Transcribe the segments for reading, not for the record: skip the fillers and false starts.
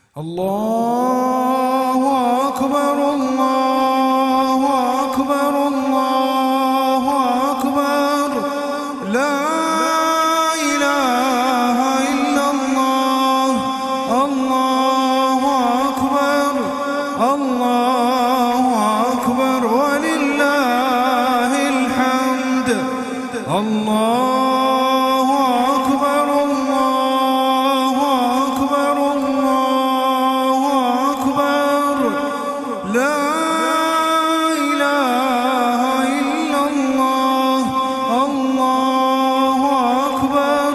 الله أكبر الله أكبر الله أكبر لا إله إلا الله. الله أكبر الله أكبر ولله الحمد. الله أكبر الله أكبر الله أكبر لا إله إلا الله. الله أكبر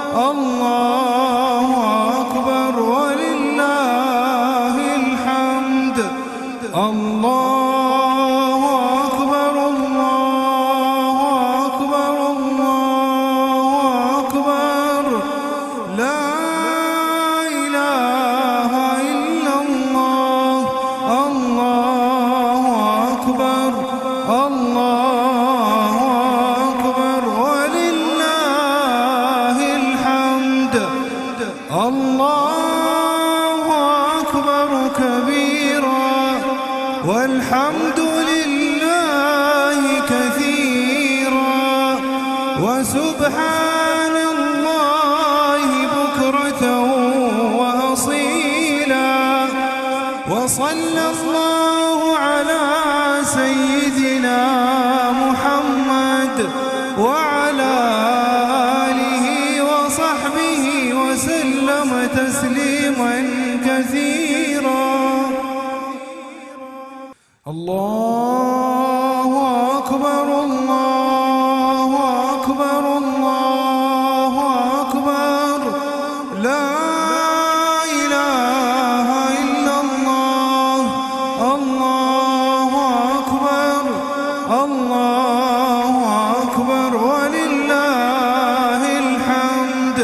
الله أكبر ولله الحمد. الله أكبر الله أكبر الله أكبر لا إله إلا الله. الله أكبر الله أكبر ولله الحمد. الله أكبر كبيرا والحمد لله كثيرا وسبحان الله بكرة وأصيلا. وصلى الله على سيدنا محمد وعلى آله وصحبه وسلم تسليما كثيرا. الله أكبر الله أكبر الله أكبر لا إله إلا الله. الله أكبر الله أكبر ولله الحمد.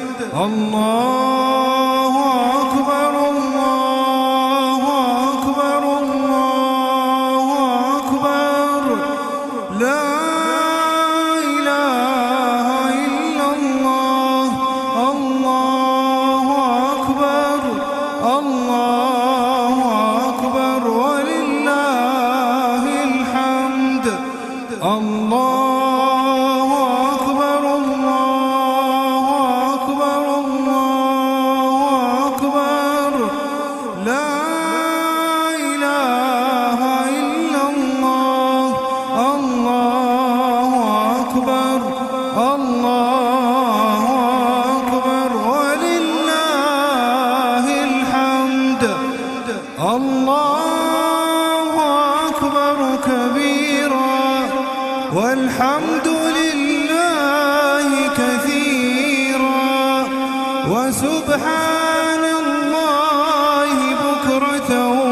الله أكبر الله أكبر الله أكبر لا إله إلا الله. الله أكبر الله أكبر ولله الحمد. الله أكبر الله أكبر الله أكبر لا إله إلا الله. الله أكبر الله أكبر ولله الحمد. الله أكبر كبيرا والحمد لله كثيرا وسبحان الله بكرة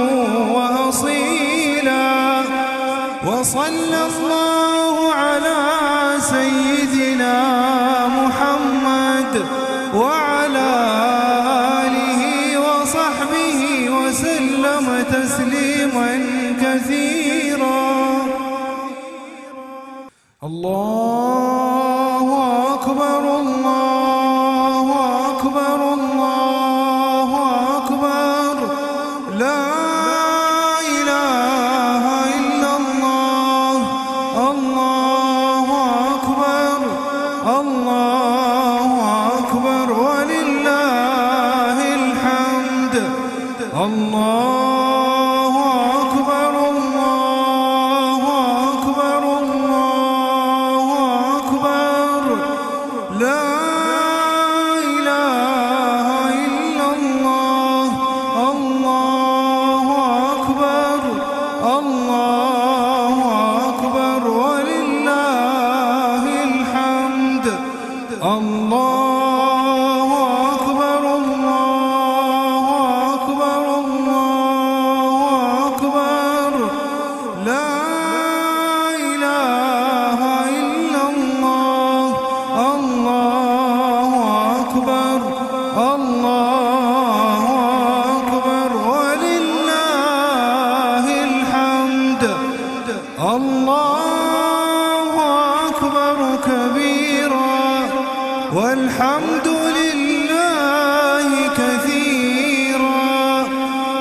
وأصيلا. وصلى الله على سيدنا محمد وعلى آله وصحبه وسلم تسليما كثيرا. الله أكبر الله أكبر الله أكبر لا إله إلا الله. الله أكبر الله أكبر ولله الحمد. الله أكبر الله أكبر الله أكبر لا إله إلا الله. الله أكبر الله أكبر ولله الحمد. الله أكبر الله أكبر الله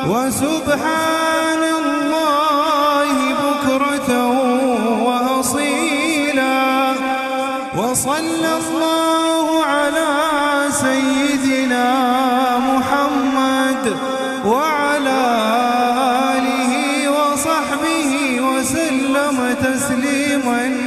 وسبحان الله بكرة وأصيلا. وصلى الله على سيدنا محمد وعلى آله وصحبه وسلم تسليما